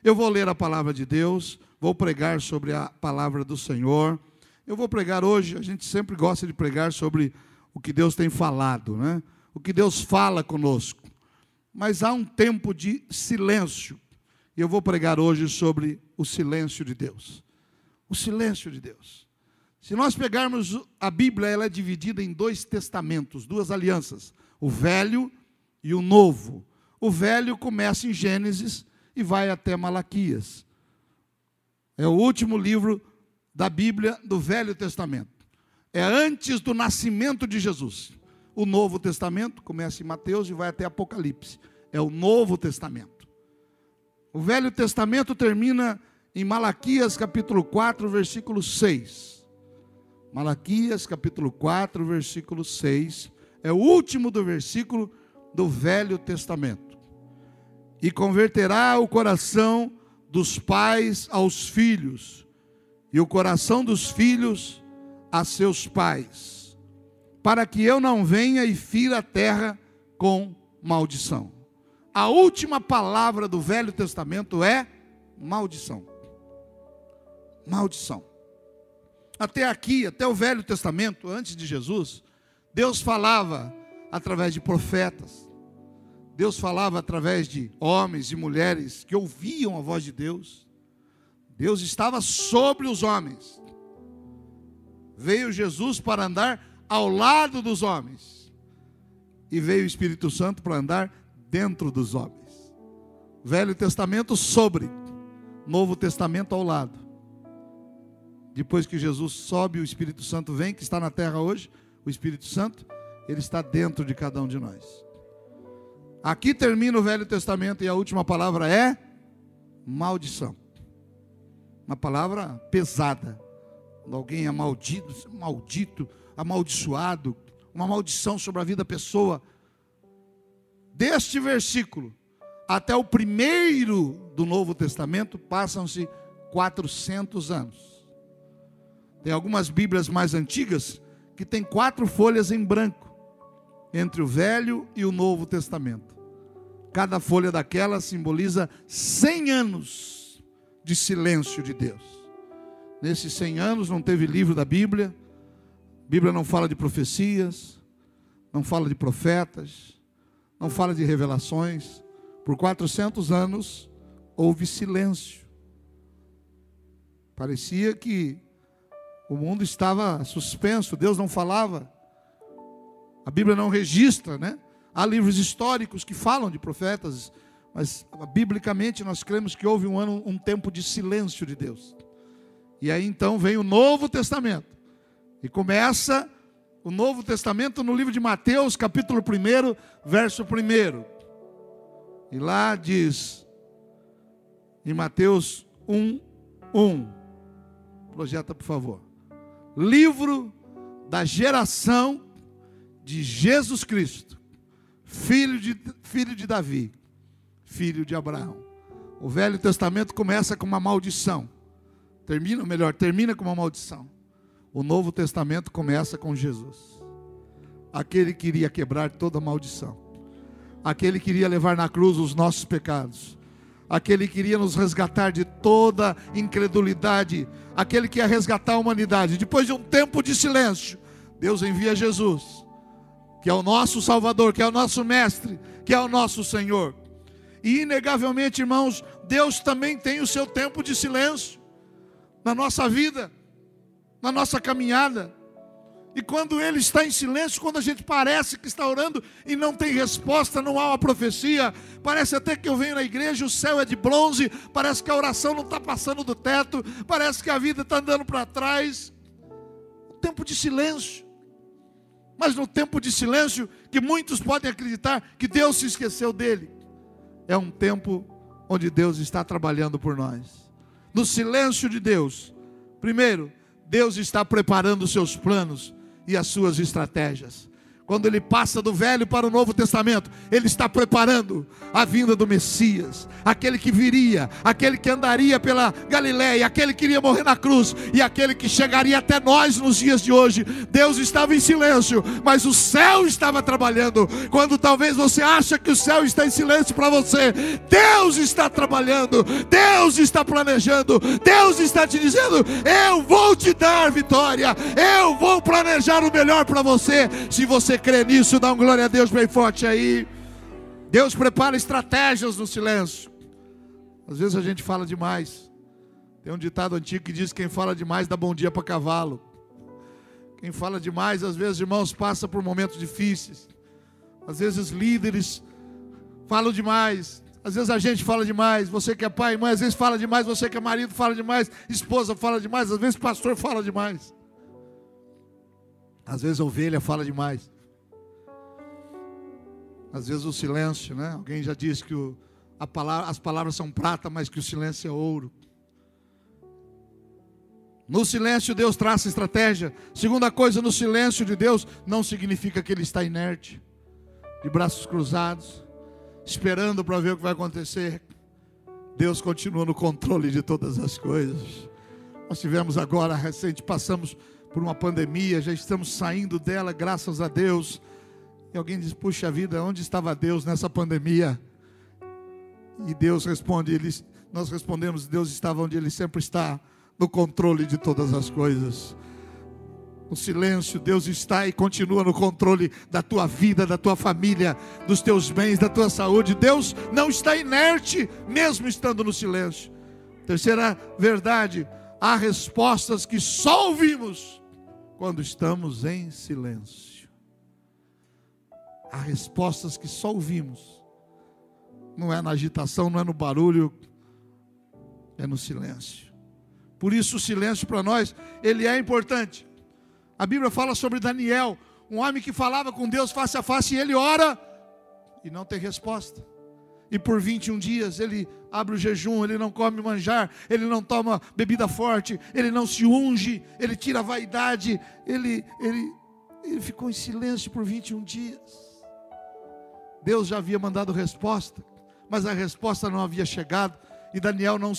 Eu vou ler a palavra de Deus, vou pregar sobre a palavra do Senhor. Eu vou pregar hoje, a gente sempre gosta de pregar sobre o que Deus tem falado, né? O que Deus fala conosco. Mas há um tempo de silêncio. E eu vou pregar hoje sobre o silêncio de Deus. O silêncio de Deus. Se nós pegarmos a Bíblia, ela é dividida em 2 testamentos, 2 alianças. O Velho e o Novo. O Velho começa em Gênesis e vai até Malaquias. É o último livro da Bíblia do Velho Testamento. É antes do nascimento de Jesus. O Novo Testamento começa em Mateus e vai até Apocalipse. É o Novo Testamento. O Velho Testamento termina em Malaquias capítulo 4, versículo 6. Malaquias capítulo 4, versículo 6. É o último do versículo do Velho Testamento. E converterá o coração dos pais aos filhos, e o coração dos filhos a seus pais, para que eu não venha e fira a terra com maldição. A última palavra do Velho Testamento é maldição. Maldição. Até aqui, até o Velho Testamento, antes de Jesus, Deus falava através de profetas. Deus falava através de homens e mulheres que ouviam a voz de Deus. Deus estava sobre os homens. Veio Jesus para andar ao lado dos homens. E veio o Espírito Santo para andar dentro dos homens. Velho Testamento sobre, Novo Testamento ao lado. Depois que Jesus sobe, o Espírito Santo vem, que está na terra hoje, o Espírito Santo, ele está dentro de cada um de nós. Aqui termina o Velho Testamento e a última palavra é maldição. Uma palavra pesada. Quando alguém é maldito, amaldiçoado, uma maldição sobre a vida da pessoa. Deste versículo até o primeiro do Novo Testamento passam-se 400 anos. Tem algumas Bíblias mais antigas que tem 4 folhas em branco entre o Velho e o Novo Testamento. Cada folha daquela simboliza 100 anos de silêncio de Deus. Nesses 100 anos não teve livro da Bíblia. A Bíblia não fala de profecias, não fala de profetas, não fala de revelações. Por 400 anos houve silêncio. Parecia que o mundo estava suspenso, Deus não falava. A Bíblia não registra, né? Há livros históricos que falam de profetas, mas biblicamente nós cremos que houve um tempo de silêncio de Deus. E aí então vem o Novo Testamento. E começa o Novo Testamento no livro de Mateus, capítulo 1, verso 1. E lá diz, em Mateus 1:1. Projeta, por favor. Livro da geração de Jesus Cristo, filho de Davi, filho de Abraão. O Velho Testamento começa com uma maldição. Termina com uma maldição. O Novo Testamento começa com Jesus. Aquele que iria quebrar toda maldição. Aquele que iria levar na cruz os nossos pecados. Aquele que iria nos resgatar de toda incredulidade. Aquele que ia resgatar a humanidade. Depois de um tempo de silêncio, Deus envia Jesus, que é o nosso Salvador, que é o nosso Mestre, que é o nosso Senhor. E inegavelmente, irmãos, Deus também tem o seu tempo de silêncio na nossa vida, na nossa caminhada. E quando Ele está em silêncio, quando a gente parece que está orando e não tem resposta, não há uma profecia, parece até que eu venho na igreja, o céu é de bronze, parece que a oração não está passando do teto, parece que a vida está andando para trás. Tempo de silêncio. Mas no tempo de silêncio, que muitos podem acreditar que Deus se esqueceu dele, é um tempo onde Deus está trabalhando por nós. No silêncio de Deus, primeiro, Deus está preparando os seus planos e as suas estratégias. Quando ele passa do Velho para o Novo Testamento, ele está preparando a vinda do Messias, aquele que viria, aquele que andaria pela Galileia, aquele que iria morrer na cruz, e aquele que chegaria até nós nos dias de hoje. Deus estava em silêncio, mas o céu estava trabalhando. Quando talvez você acha que o céu está em silêncio para você, Deus está trabalhando, Deus está planejando, Deus está te dizendo: eu vou te dar vitória, eu vou planejar o melhor para você. Se você crê nisso, dá um glória a Deus bem forte aí. Deus prepara estratégias no silêncio. Às vezes a gente fala demais. Tem um ditado antigo que diz: quem fala demais dá bom dia para cavalo. Quem fala demais, às vezes, irmãos, passa por momentos difíceis. Às vezes líderes falam demais. Às vezes a gente fala demais. Você que é pai e mãe, às vezes fala demais. Você que é marido fala demais. Esposa fala demais. Às vezes pastor fala demais. Às vezes a ovelha fala demais. Às vezes o silêncio, né? Alguém já disse que as palavras são prata, mas que o silêncio é ouro. No silêncio Deus traça estratégia. Segunda coisa, no silêncio de Deus não significa que Ele está inerte, de braços cruzados, esperando para ver o que vai acontecer. Deus continua no controle de todas as coisas. Nós tivemos agora, recente, passamos por uma pandemia, já estamos saindo dela, graças a Deus. E alguém diz: puxa vida, onde estava Deus nessa pandemia? E Deus responde, nós respondemos: Deus estava onde Ele sempre está, no controle de todas as coisas. No silêncio, Deus está e continua no controle da tua vida, da tua família, dos teus bens, da tua saúde. Deus não está inerte, mesmo estando no silêncio. Terceira verdade: há respostas que só ouvimos quando estamos em silêncio. Há respostas que só ouvimos. Não é na agitação, não é no barulho, é no silêncio. Por isso o silêncio para nós, ele é importante. A Bíblia fala sobre Daniel, um homem que falava com Deus face a face, e ele ora e não tem resposta. E por 21 dias ele abre o jejum, ele não come manjar, ele não toma bebida forte, ele não se unge, ele tira a vaidade, ele ficou em silêncio por 21 dias. Deus já havia mandado resposta, mas a resposta não havia chegado, e Daniel não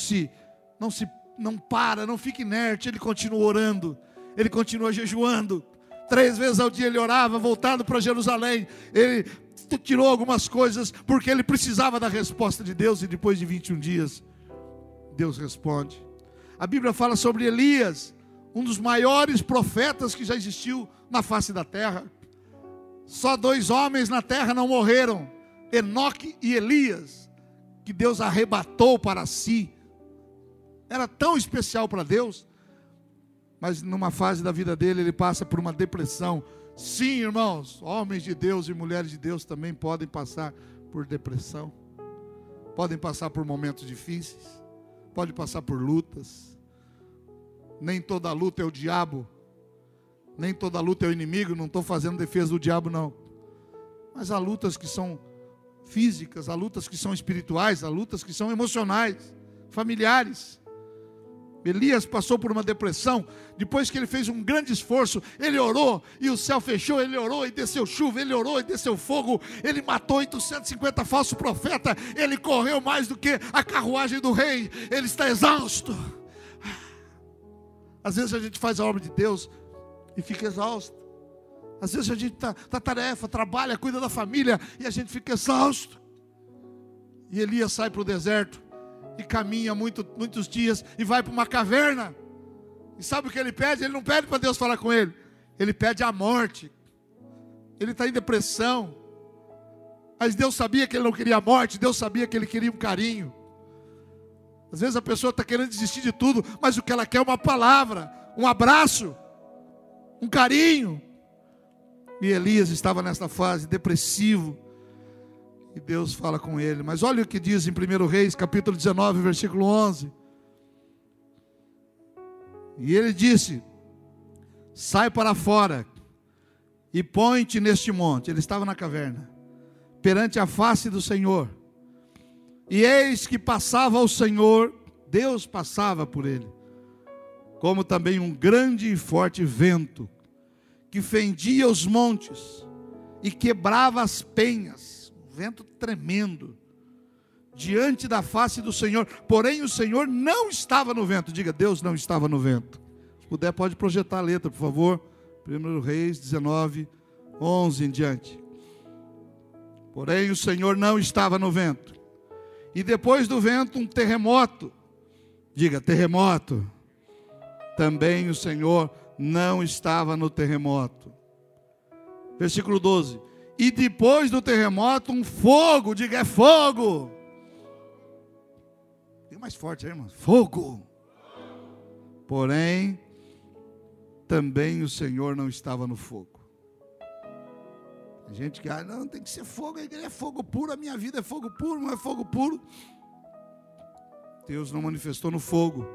fica inerte, ele continua orando, ele continua jejuando. 3 vezes ao dia ele orava, voltado para Jerusalém. Ele tirou algumas coisas, porque ele precisava da resposta de Deus, e depois de 21 dias, Deus responde. A Bíblia fala sobre Elias, um dos maiores profetas que já existiu na face da terra. Só 2 homens na terra não morreram, Enoque e Elias, que Deus arrebatou para si. Era tão especial para Deus, mas numa fase da vida dele, ele passa por uma depressão. Sim, irmãos, homens de Deus e mulheres de Deus também podem passar por depressão, podem passar por momentos difíceis, podem passar por lutas. Nem toda luta é o diabo, nem toda luta é o inimigo. Não estou fazendo defesa do diabo, não. Mas há lutas que são físicas, há lutas que são espirituais, há lutas que são emocionais, familiares. Elias passou por uma depressão. Depois que ele fez um grande esforço, ele orou e o céu fechou, ele orou e desceu chuva, ele orou e desceu fogo, ele matou 850 falsos profetas, ele correu mais do que a carruagem do rei, ele está exausto. Às vezes a gente faz a obra de Deus e fica exausto. Às vezes a gente está tarefa, trabalha, cuida da família, e a gente fica exausto. E Elias sai para o deserto e caminha muitos dias e vai para uma caverna. E sabe o que ele pede? Ele não pede para Deus falar com ele, ele pede a morte. Ele está em depressão, mas Deus sabia que ele não queria a morte, Deus sabia que ele queria um carinho. Às vezes a pessoa está querendo desistir de tudo, mas o que ela quer é uma palavra, um abraço, um carinho. E Elias estava nessa fase, depressivo, e Deus fala com ele. Mas olha o que diz em 1 Reis, capítulo 19, versículo 11. E ele disse: sai para fora e põe-te neste monte. Ele estava na caverna, perante a face do Senhor. E eis que passava o Senhor, Deus passava por ele, como também um grande e forte vento, que fendia os montes, e quebrava as penhas, um vento tremendo, diante da face do Senhor. Porém o Senhor não estava no vento. Diga, Deus não estava no vento. Se puder, pode projetar a letra, por favor. 1 Reis 19, 11 em diante. Porém o Senhor não estava no vento. E depois do vento um terremoto. Diga, terremoto. Também o Senhor não estava no terremoto. Versículo 12. E depois do terremoto um fogo. Diga, é fogo. Diga mais forte aí, irmão. Fogo. Porém, também o Senhor não estava no fogo. Tem gente que, não, tem que ser fogo, a igreja é fogo puro, a minha vida é fogo puro, não é fogo puro. Deus não manifestou no fogo.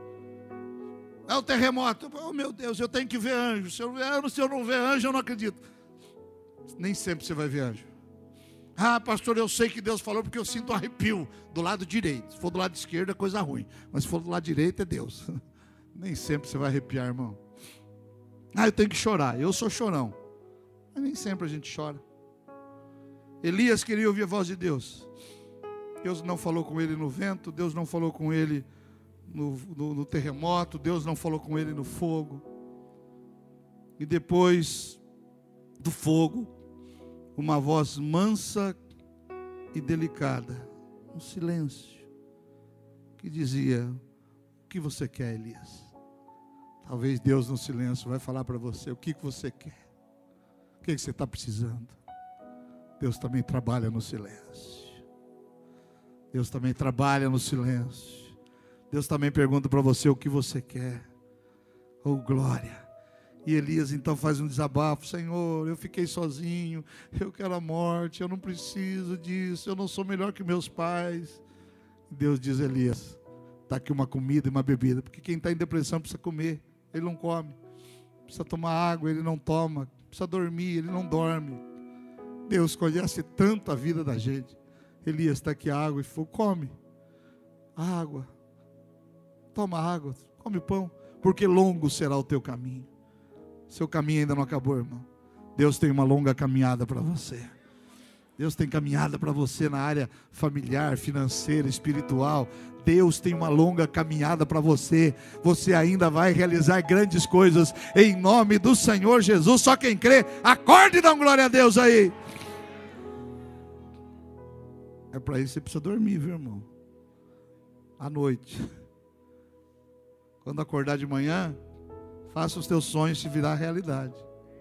É o terremoto. Oh meu Deus, eu tenho que ver anjo. Se eu não ver anjo, eu não acredito. Nem sempre você vai ver anjo. Ah, pastor, eu sei que Deus falou porque eu sinto um arrepio do lado direito. Se for do lado esquerdo é coisa ruim, mas se for do lado direito é Deus. Nem sempre você vai arrepiar, irmão. Ah, eu tenho que chorar. Eu sou chorão. Mas nem sempre a gente chora. Elias queria ouvir a voz de Deus. Deus não falou com ele no vento. Deus não falou com ele no terremoto. Deus não falou com ele no fogo. E depois do fogo, uma voz mansa e delicada, um silêncio, que dizia: o que você quer, Elias? Talvez Deus no silêncio vai falar para você: o que você quer? O que você está precisando? Deus também trabalha no silêncio. Deus também trabalha no silêncio. Deus também pergunta para você o que você quer. Oh, glória. E Elias então faz um desabafo: Senhor, eu fiquei sozinho, eu quero a morte, eu não preciso disso, eu não sou melhor que meus pais. Deus diz: Elias, está aqui uma comida e uma bebida, porque quem está em depressão precisa comer, ele não come, precisa tomar água, ele não toma, precisa dormir, ele não dorme. Deus conhece tanto a vida da gente. Elias, está aqui a água e fogo, come água, toma água, come pão, porque longo será o teu caminho. Seu caminho ainda não acabou, irmão. Deus tem uma longa caminhada para você. Deus tem caminhada para você na área familiar, financeira, espiritual. Deus tem uma longa caminhada para você. Você ainda vai realizar grandes coisas em nome do Senhor Jesus. Só quem crê, acorde e dá glória a Deus aí. É para isso que você precisa dormir, viu, irmão? À noite. Quando acordar de manhã, faça os teus sonhos se virar realidade.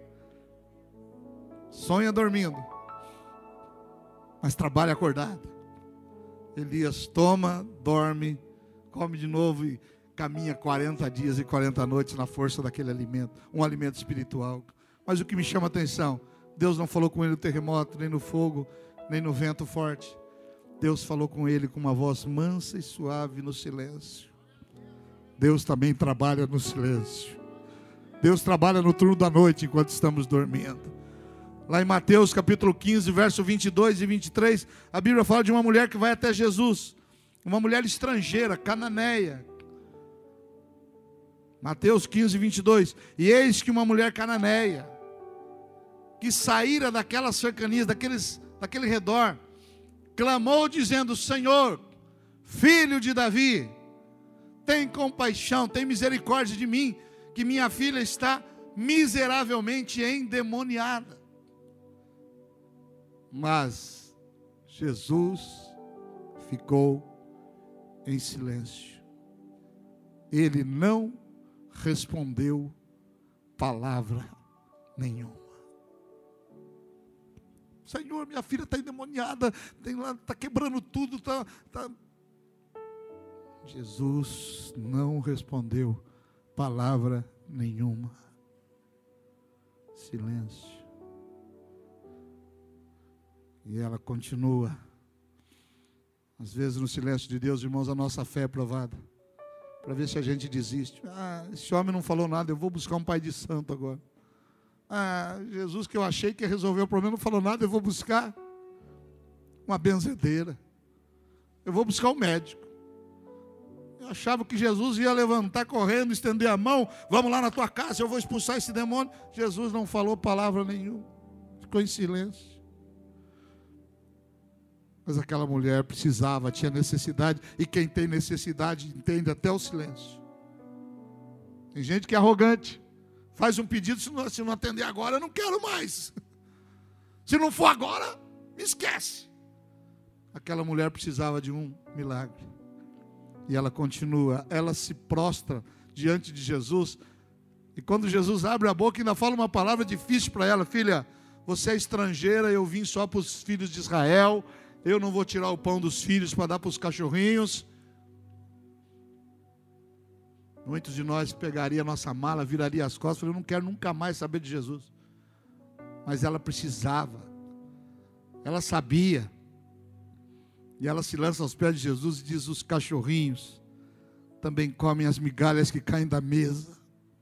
Sonha dormindo, mas trabalha acordado. Elias toma, dorme, come de novo e caminha 40 dias e 40 noites na força daquele alimento, um alimento espiritual. Mas o que me chama a atenção, Deus não falou com ele no terremoto, nem no fogo, nem no vento forte. Deus falou com ele com uma voz mansa e suave no silêncio. Deus também trabalha no silêncio. Deus trabalha no turno da noite enquanto estamos dormindo. Lá em Mateus capítulo 15, verso 22 e 23, a Bíblia fala de uma mulher que vai até Jesus. Uma mulher estrangeira, cananeia. Mateus 15, 22. E eis que uma mulher cananeia, que saíra daquelas cercanias, daquele redor, clamou dizendo: Senhor, filho de Davi, tem compaixão, tem misericórdia de mim, que minha filha está miseravelmente endemoniada. Mas Jesus ficou em silêncio. Ele não respondeu palavra nenhuma. Senhor, minha filha está endemoniada, está quebrando tudo. Jesus não respondeu palavra nenhuma. Silêncio. E ela continua. Às vezes no silêncio de Deus, irmãos, a nossa fé é provada, para ver se a gente desiste. Esse homem não falou nada, eu vou buscar um pai de santo agora. Jesus, que eu achei que ia resolver o problema, não falou nada, eu vou buscar uma benzedeira. Eu vou buscar um médico. Eu achava que Jesus ia levantar correndo, estender a mão: vamos lá na tua casa, eu vou expulsar esse demônio. Jesus não falou palavra nenhuma. ficou em silêncio. Mas aquela mulher precisava, tinha necessidade, e quem tem necessidade entende até o silêncio. Tem gente que é arrogante, faz um pedido, se não atender agora, eu não quero mais. Se não for agora, me esquece. Aquela mulher precisava de um milagre. E ela continua, ela se prostra diante de Jesus. E quando Jesus abre a boca, ainda fala uma palavra difícil para ela: filha, você é estrangeira, eu vim só para os filhos de Israel, eu não vou tirar o pão dos filhos para dar para os cachorrinhos. Muitos de nós pegaria a nossa mala, viraria as costas, eu não quero nunca mais saber de Jesus. Mas ela precisava, ela sabia. E ela se lança aos pés de Jesus e diz: os cachorrinhos também comem as migalhas que caem da mesa.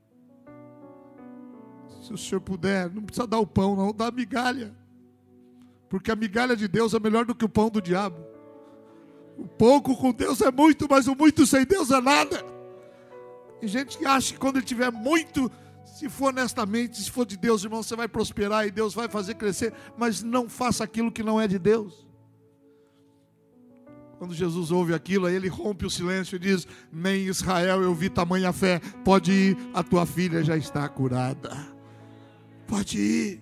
Se o senhor puder, não precisa dar o pão não, dá a migalha. Porque a migalha de Deus é melhor do que o pão do diabo. O pouco com Deus é muito, mas o muito sem Deus é nada. Tem gente que acha que quando ele tiver muito, se for honestamente, se for de Deus, irmão, você vai prosperar e Deus vai fazer crescer. Mas não faça aquilo que não é de Deus. Quando Jesus ouve aquilo, aí ele rompe o silêncio e diz: nem em Israel eu vi tamanha fé. Pode ir, a tua filha já está curada. Pode ir.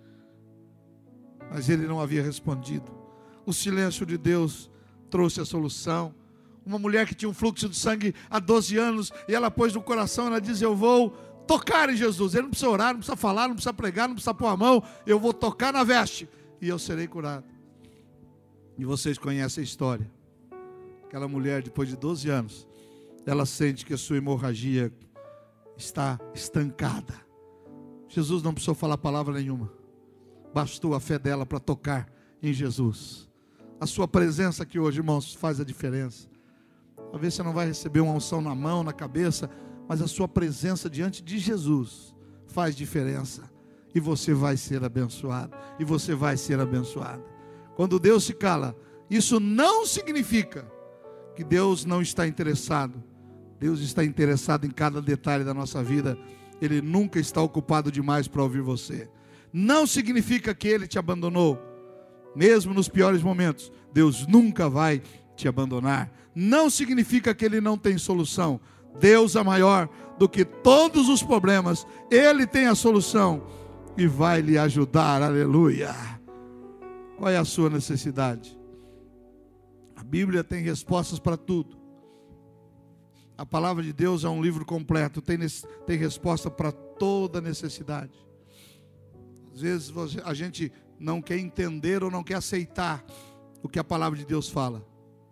Mas ele não havia respondido. O silêncio de Deus trouxe a solução. Uma mulher que tinha um fluxo de sangue há 12 anos, e ela pôs no coração, ela diz: eu vou tocar em Jesus. Ele não precisa orar, não precisa falar, não precisa pregar, não precisa pôr a mão. Eu vou tocar na veste e eu serei curado. E vocês conhecem a história. Aquela mulher, depois de 12 anos, ela sente que a sua hemorragia está estancada. Jesus não precisou falar palavra nenhuma. Bastou a fé dela para tocar em Jesus. A sua presença aqui hoje, irmãos, faz a diferença. Talvez você não vai receber uma unção na mão, na cabeça, mas a sua presença diante de Jesus faz diferença. E você vai ser abençoado. E você vai ser abençoado. Quando Deus se cala, isso não significa que Deus não está interessado. Deus está interessado em cada detalhe da nossa vida. Ele nunca está ocupado demais para ouvir você. Não significa que Ele te abandonou. Mesmo nos piores momentos, Deus nunca vai te abandonar. Não significa que Ele não tem solução. Deus é maior do que todos os problemas. Ele tem a solução e vai lhe ajudar. Aleluia. Qual é a sua necessidade? A Bíblia tem respostas para tudo. A palavra de Deus é um livro completo, tem resposta para toda necessidade. Às vezes a gente não quer entender ou não quer aceitar o que a palavra de Deus fala.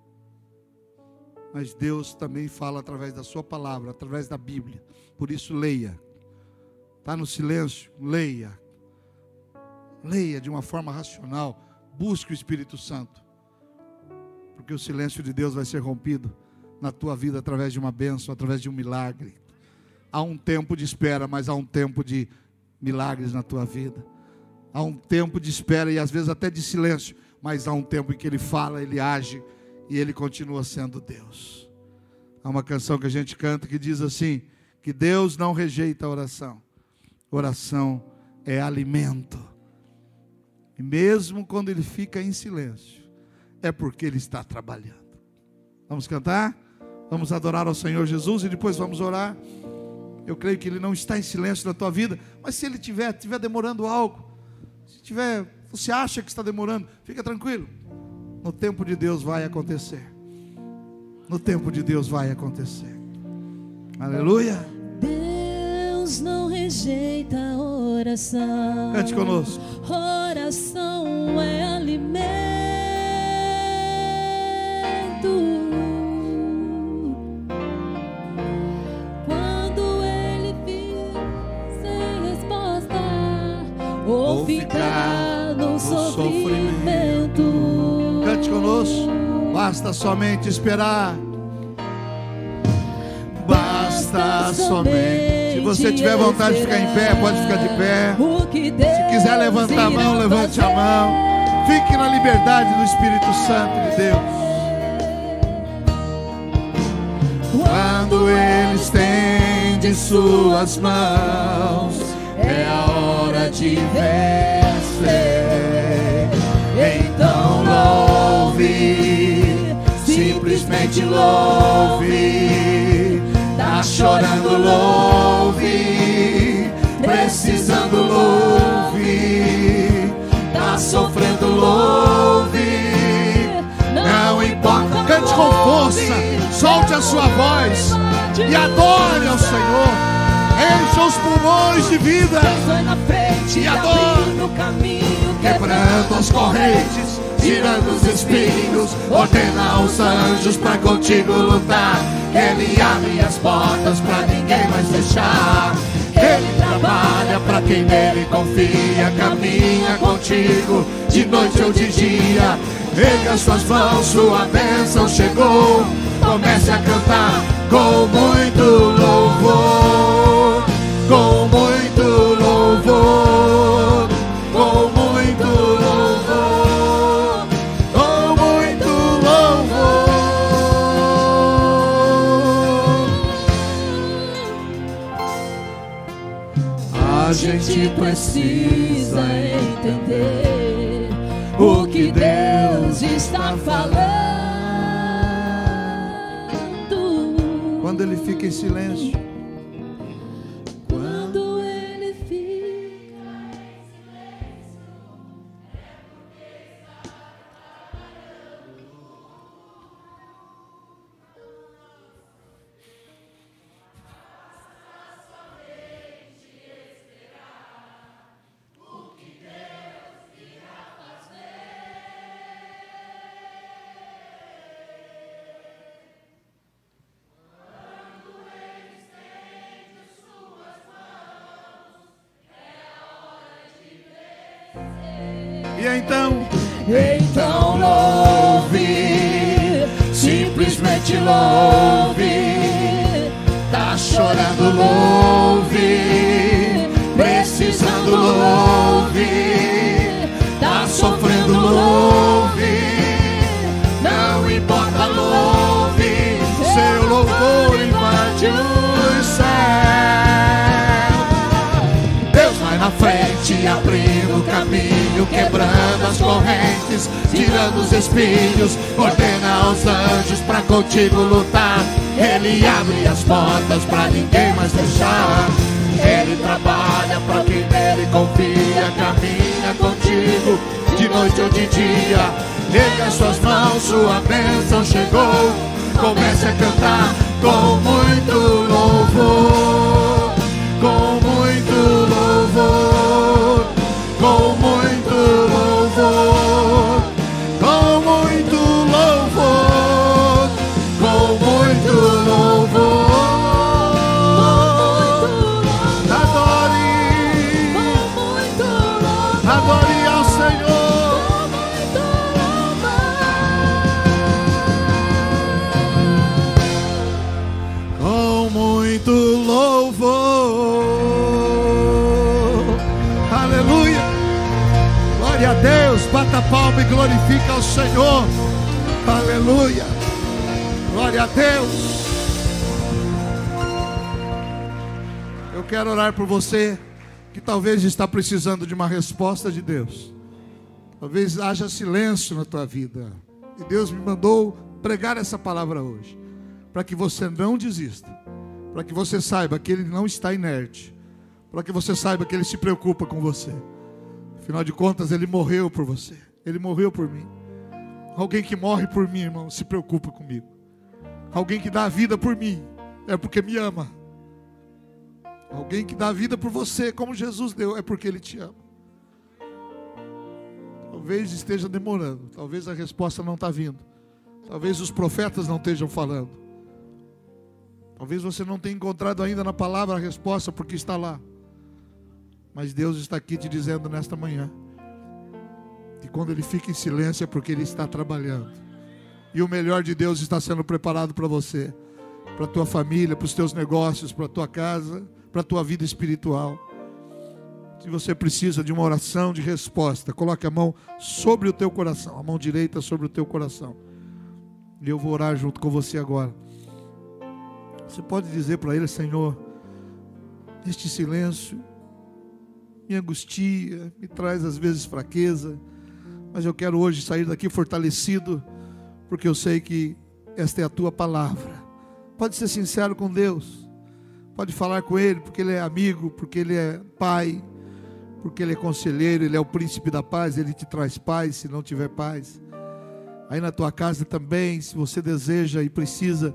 Mas Deus também fala através da sua palavra, através da Bíblia. Por isso leia. Está no silêncio? Leia. Leia de uma forma racional. Busque o Espírito Santo. Porque o silêncio de Deus vai ser rompido na tua vida através de uma bênção, através de um milagre. Há um tempo de espera, mas há um tempo de milagres na tua vida. Há um tempo de espera e às vezes até de silêncio, mas há um tempo em que Ele fala, Ele age e Ele continua sendo Deus. Há uma canção que a gente canta que diz assim, que Deus não rejeita a oração. Oração é alimento. E mesmo quando Ele fica em silêncio, é porque Ele está trabalhando. Vamos cantar? Vamos adorar ao Senhor Jesus e depois vamos orar. Eu creio que Ele não está em silêncio na tua vida, mas se Ele estiver demorando algo, você acha que está demorando, fica tranquilo. No tempo de Deus vai acontecer. No tempo de Deus vai acontecer. Aleluia. Deus não rejeita a oração. Cante conosco. Oração é alimento. Quando Ele fica sem resposta, ou ficar no sofrimento. Cante conosco. Basta somente esperar. Basta somente. Se você tiver vontade de ficar em pé, pode ficar de pé. Se quiser levantar a mão, levante a mão. Fique na liberdade do Espírito Santo de Deus. Quando Ele estende suas mãos, é a hora de vencer. você. Então louve, simplesmente louve. Tá chorando, louve. Precisando, louve. Tá sofrendo, louve. Não importa, cante com força, solte a sua voz e adore ao Senhor. Encha os pulmões de vida e adore. Quebrando as correntes, tirando os espinhos, ordena aos anjos pra contigo lutar. Ele abre as portas pra ninguém mais fechar. Ele trabalha pra quem nele confia, caminha contigo de noite ou de dia. Erga suas mãos, sua bênção chegou. Comece a cantar com muito louvor, com muito louvor, com muito louvor, com muito louvor. A gente precisa entender o que Deus está falando. Quando Ele fica em silêncio, quando Ele fica em silêncio, e então louve, simplesmente louve. tá chorando, louve. Precisando, louve. Tá sofrendo, louve. Não importa, louve. Seu louvor invade os céus. Deus vai na frente, abrindo o caminho, quebrando as correntes, tirando os espinhos, ordena aos anjos pra contigo lutar. Ele abre as portas pra ninguém mais fechar. Ele trabalha pra quem nele confia, caminha contigo de noite ou de dia. Erga suas mãos, sua bênção chegou. Comece a cantar com muito louvor, com muito louvor, com muito louvor, com muito louvor, com muito louvor. Adore ao Senhor. Com muito louvor. Aleluia. Glória a Deus. Bata a palma e glorifica ao Senhor. Aleluia. Glória a Deus. Eu quero orar por você que talvez está precisando de uma resposta de Deus. Talvez haja silêncio na tua vida. E Deus me mandou pregar essa palavra hoje, para que você não desista, para que você saiba que Ele não está inerte, para que você saiba que Ele se preocupa com você. Afinal de contas, Ele morreu por você, Ele morreu por mim. Alguém que morre por mim, irmão, se preocupa comigo. Alguém que dá a vida por mim, é porque me ama. Alguém que dá a vida por você, como Jesus deu, é porque Ele te ama. Talvez esteja demorando, talvez a resposta não está vindo, talvez os profetas não estejam falando, talvez você não tenha encontrado ainda na palavra a resposta porque está lá. Mas Deus está aqui te dizendo nesta manhã que quando Ele fica em silêncio é porque Ele está trabalhando. E o melhor de Deus está sendo preparado para você, para a tua família, para os teus negócios, para a tua casa, para a tua vida espiritual. Se você precisa de uma oração de resposta, coloque a mão sobre o teu coração, a mão direita sobre o teu coração, e eu vou orar junto com você agora. Você pode dizer para Ele: Senhor, neste silêncio me angustia, me traz às vezes fraqueza, mas eu quero hoje sair daqui fortalecido, porque eu sei que esta é a tua palavra. Pode ser sincero com Deus, pode falar com Ele, porque Ele é amigo, porque Ele é pai, porque Ele é conselheiro, Ele é o príncipe da paz, Ele te traz paz se não tiver paz. Aí na tua casa também, se você deseja e precisa,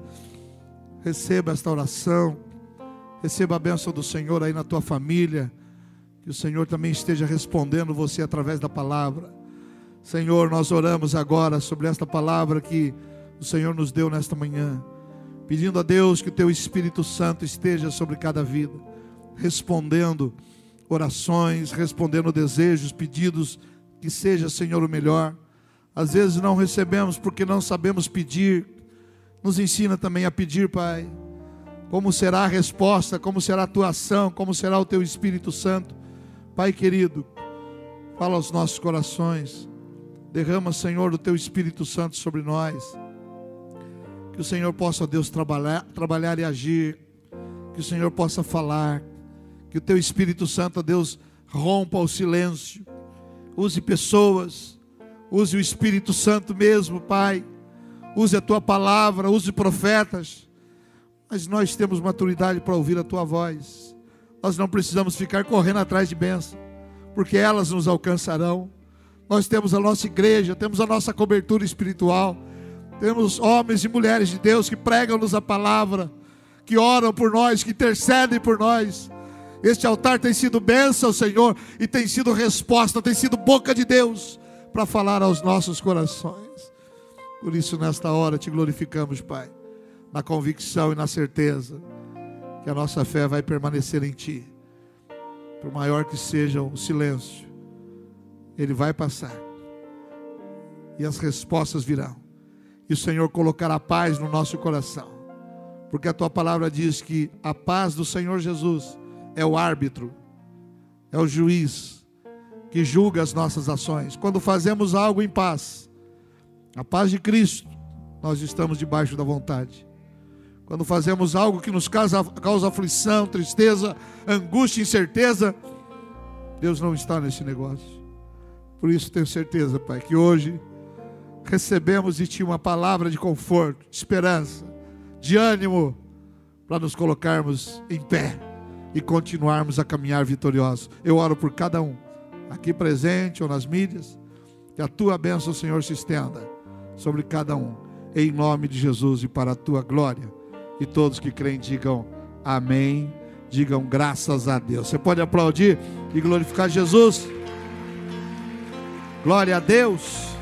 receba esta oração, receba a bênção do Senhor aí na tua família, que o Senhor também esteja respondendo você através da palavra. Senhor, nós oramos agora sobre esta palavra que o Senhor nos deu nesta manhã, pedindo a Deus que o teu Espírito Santo esteja sobre cada vida, respondendo orações, respondendo desejos, pedidos, que seja, Senhor, o melhor. Às vezes não recebemos porque não sabemos pedir. Nos ensina também a pedir, Pai. Como será a resposta, como será a tua ação, como será o teu Espírito Santo. Pai querido, fala aos nossos corações. Derrama, Senhor, o teu Espírito Santo sobre nós. Que o Senhor possa, Deus, trabalhar e agir. Que o Senhor possa falar. Que o teu Espírito Santo, Deus, rompa o silêncio. Use pessoas. Use o Espírito Santo mesmo, Pai. Use a tua palavra, use profetas. Mas nós temos maturidade para ouvir a tua voz. Nós não precisamos ficar correndo atrás de bênção, porque elas nos alcançarão. Nós temos a nossa igreja, temos a nossa cobertura espiritual. Temos homens e mulheres de Deus que pregam-nos a palavra, que oram por nós, que intercedem por nós. Este altar tem sido bênção, Senhor, e tem sido resposta, tem sido boca de Deus para falar aos nossos corações. Por isso, nesta hora, te glorificamos, Pai, na convicção e na certeza que a nossa fé vai permanecer em Ti. Por maior que seja o silêncio, ele vai passar, e as respostas virão, e o Senhor colocará paz no nosso coração, porque a Tua palavra diz que a paz do Senhor Jesus é o árbitro, é o juiz, que julga as nossas ações. Quando fazemos algo em paz, a paz de Cristo, nós estamos debaixo da vontade. Quando fazemos algo que nos causa aflição, tristeza, angústia, incerteza, Deus não está nesse negócio. Por isso tenho certeza, Pai, que hoje recebemos de Ti uma palavra de conforto, de esperança, de ânimo, para nos colocarmos em pé e continuarmos a caminhar vitoriosos. Eu oro por cada um, aqui presente ou nas mídias, que a Tua bênção, Senhor, se estenda sobre cada um, em nome de Jesus e para a Tua glória. E todos que creem digam amém, digam graças a Deus. Você pode aplaudir e glorificar Jesus? Glória a Deus.